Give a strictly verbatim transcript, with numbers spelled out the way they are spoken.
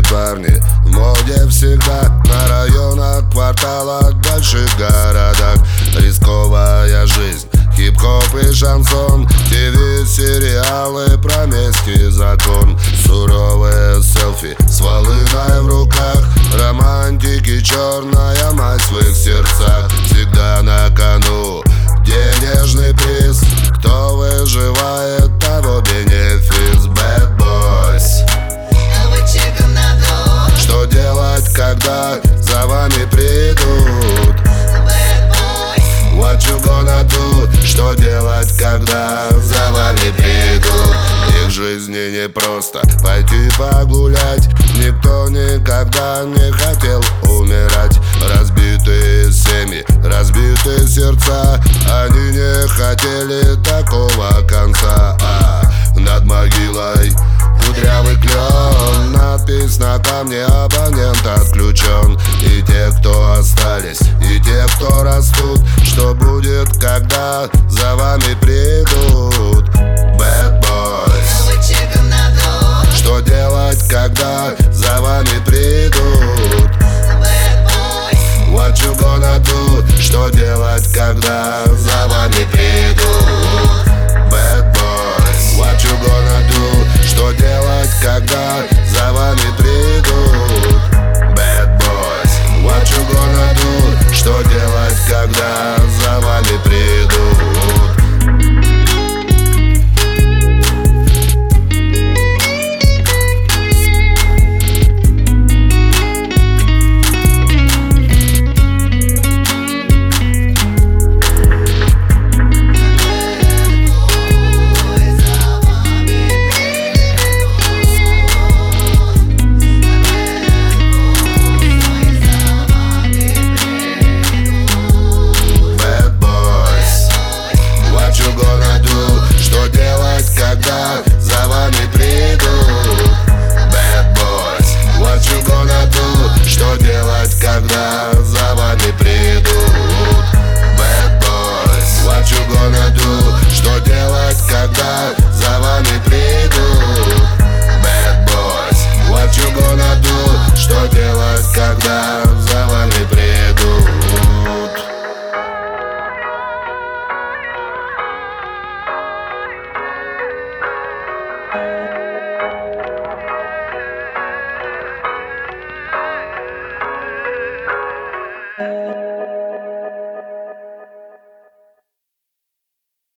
парни в моде всегда. На районах, кварталах, больших городах. Рисковая жизнь, хип-хоп и шансон, ТВ, сериалы, про месть и закон. Суровые селфи с волыной в руках. Романтики, черная мать в их сердцах. Всегда на кону денежный приз. Кто выживает, того бенефис. Bad boys. Что делать, когда за вами придут? What you gonna do? Что делать, когда за вами придут? Их жизни не просто пойти погулять. Никто никогда не хотел умирать. Разбитые семьи, разбитые сердца. Они не хотели такого конца. А над могилой кудрявый клен. Надпись на камне: абонент отключен. И те, кто остались, и те, кто растут. Что будет, когда за вами придут? Bad boys. Что делать, когда за вами придут? What you gonna do? Что делать, когда за вами придут? Bad boys. What you gonna do? Что делать, когда за вами придут? Bad boys. What you gonna do? Что делать, когда за вами придут? Когда за вами придут? Bad boys. What you gonna do? Что делать, когда за вами придут? Bad boys. What you gonna do? Что делать, когда за вами придут? Bad boys. What you gonna do? Что делать, когда за вами придут? Uh...